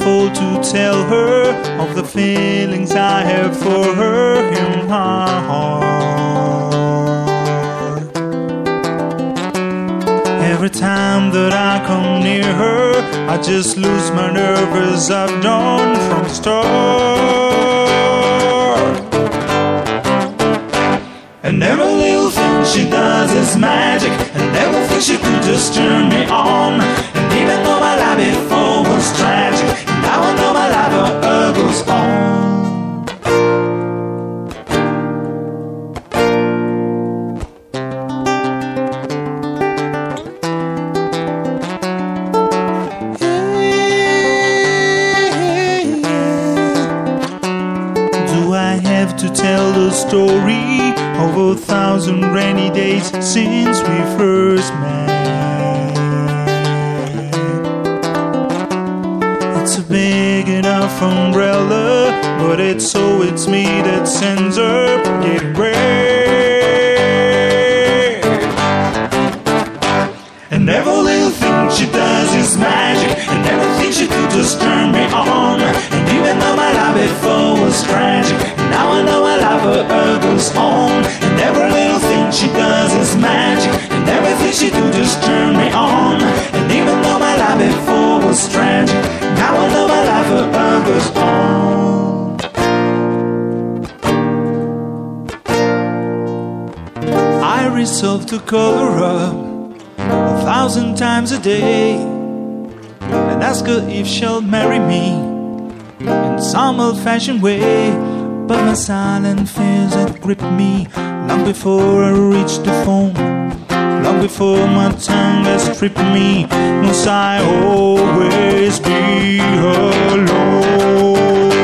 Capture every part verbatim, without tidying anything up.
careful to tell her of the feelings I have for her in my heart. Every time that I come near her, I just lose my nerve as I've done from the start. And every little thing she does is magic, and everything she could just turn me on. And even though my life before was tragic, now I know my life uh, goes on. Do I have to tell the story of a thousand rainy days since we first met? It's a big enough umbrella, but it's so it's me that sends her getting red. And every little thing she does is magic, and everything she do just turn me on. And even though my life before was tragic, now I know my life uh, goes on. And every little thing she does is magic, and everything she do just turn me on. And even though my life before was tragic, now I know my life uh, goes on. I resolve to call her up a thousand times a day and ask her if she'll marry me in some old-fashioned way. But my silent fears had gripped me long before I reached the phone, long before my tongue had stripped me. Must I always be alone?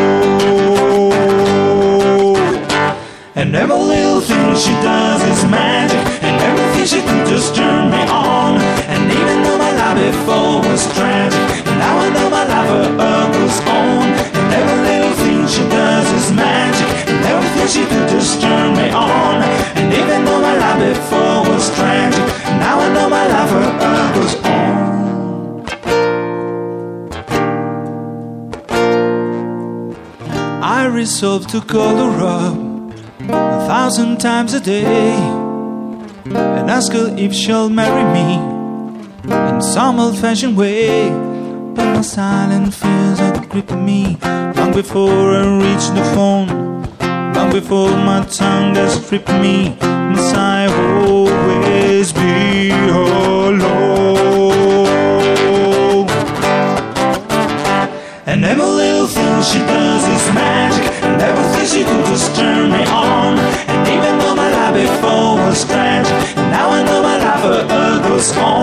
And every little thing she does is magic, and everything she do just turn me on. And even though my life before was tragic, now I know my life uh, goes on. And every little thing she does is magic, and everything she do just turn me on. And even though my life before was tragic, now I know my life uh, goes on. I resolve to call her up a thousand times a day and ask her if she'll marry me in some old-fashioned way. But my silent fears had gripped me long before I reached the phone, long before my tongue had stripped me. Must I always be alone? And every little thing she does is magic, and everything she do just turn me on. And even though my life before was tragic, now I know my life uh, goes on.